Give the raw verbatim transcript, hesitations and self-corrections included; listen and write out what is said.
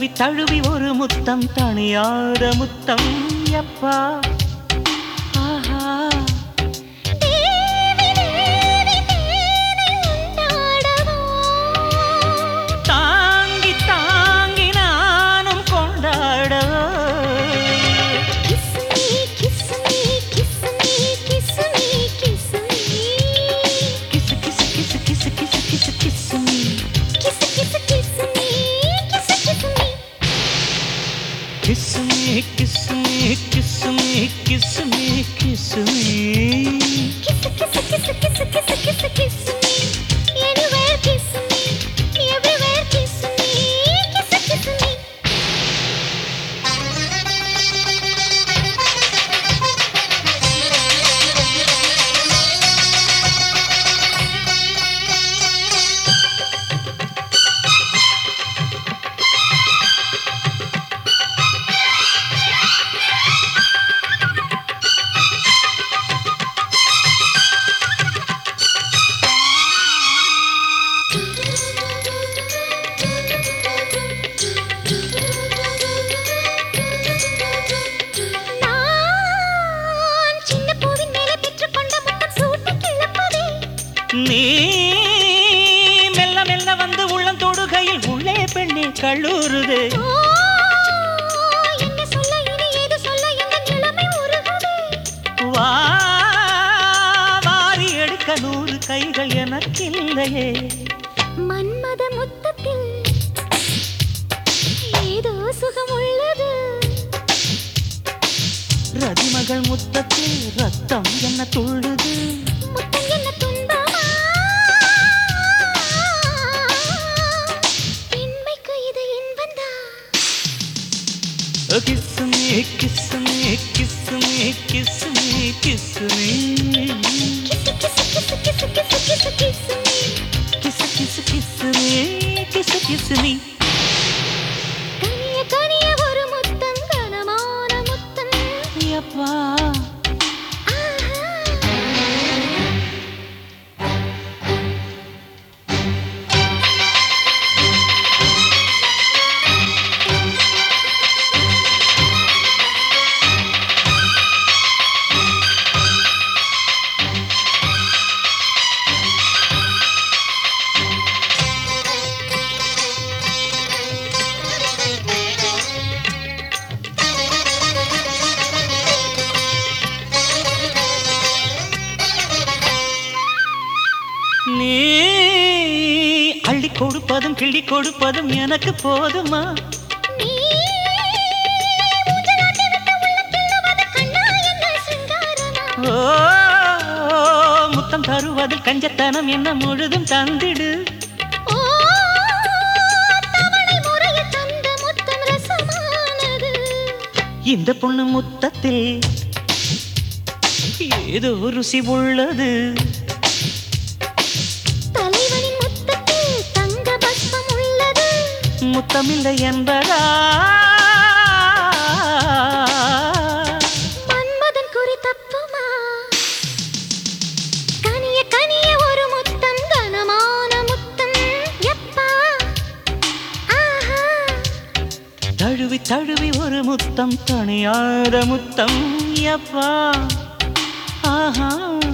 தழுவி தழுவி ஒரு முத்தம் தணியாத முத்தம் எப்பா ஆஹா தாங்கி தாங்கி நானும் கொண்டாடவோ Kiss me, kiss me, kiss me, kiss me, kiss me. Kiss, kiss, kiss, kiss, kiss, kiss, kiss me. Anywhere kiss me, everywhere kiss me, kiss, kiss me. நீ மெல்ல மெல்ல வந்து உள்ளம் தொடுகையில் உள்ளே பெண்ணே கல்லூருதே வா வாரி எடுக்க நூறு கைகள் எனக்கில்லையே மன்மத முத்தத்தில் ஏதோ சுகம் உள்ளது ரதிமகள் முத்தத்தில் ரத்தம் என்ன துள்ளுது முத்தம் என்ன துன்பமா பெண்மைக்கு இது இன்பந்தா Kiss me, kiss me, kiss me, kiss me, kiss me. Kiss, kiss, kiss, kiss, kiss, kiss, kiss me. Kiss, kiss, kiss me, kiss, kiss me. கனிய கனிய ஒரு முத்தம் கனமான முத்தம் எப்பா நீ அள்ளி கொடுப்பதும் கிள்ளி கொடுப்பதும் எனக்கு போதுமா நீ ஊஞ்சலாட்டி விட்டு உள்ளம் கிள்ளுவது கண்ணா என்ன சிங்காரமா ஓ முத்தம் தருவதில் கஞ்சத்தனம் என்ன முழுதும் தந்திடு ஓ தவணை முறைய தந்த முத்தம் ரசமானது இந்த பொண்ணு முத்தத்தில் ஏதோ ருசி உள்ளது தலைவனின் முத்தத்தில் தங்க பஸ்மம் உள்ளது முத்தமில்லை என்பதா மன்மதன் குறி தப்புமா கனிய கனிய ஒரு முத்தம் கனமான முத்தம் எப்பா ஆஹா தழுவி தழுவி ஒரு முத்தம் தணியாத முத்தம் எப்பா ஆஹா